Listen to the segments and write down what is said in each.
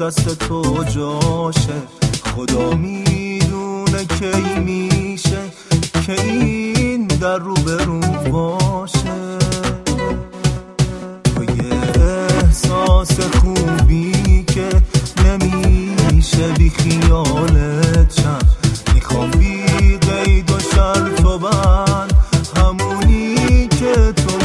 دست تو جاشه. خدا میدونه کی میشه که این در رو برون باشه. تو یه احساس خوبی که نمیشه بی خیالت شم. میخوام بی قید و شرط و بند همونی که تو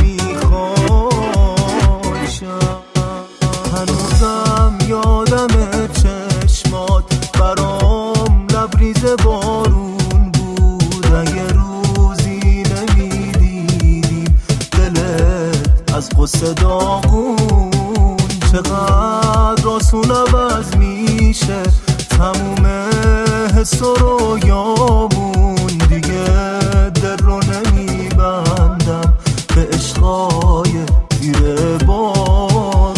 میخوای شم. هنوزم یادم چشمات برام لبریز بارون بود. اگه روزی نمیدیدیم دلت از قصه داغون. چقدر آسون عوض میشه تموم حس و رویامون. دیگه در رو نمیبندم به عشقای زیر بارون.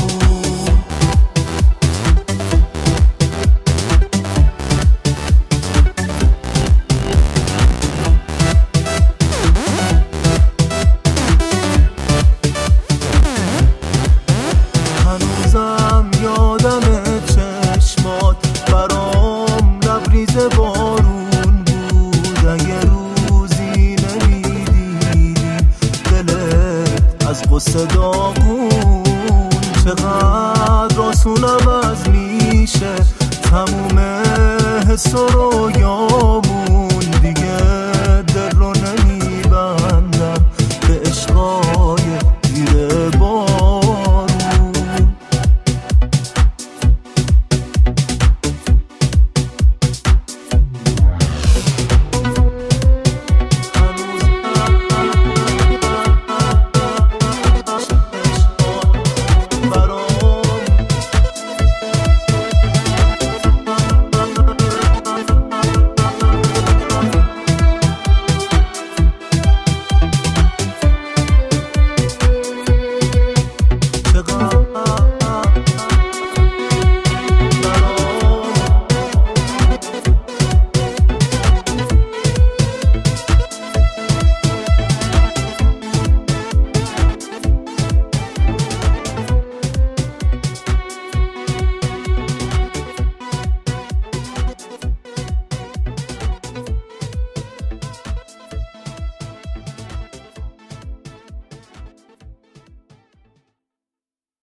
هنوزم یادم چشمات برام لبریز بارون بود. اگه روزی نمیدیدیم دلت از قصه داغون. چقدر آسون عوض میشه تموم حس و رویامون.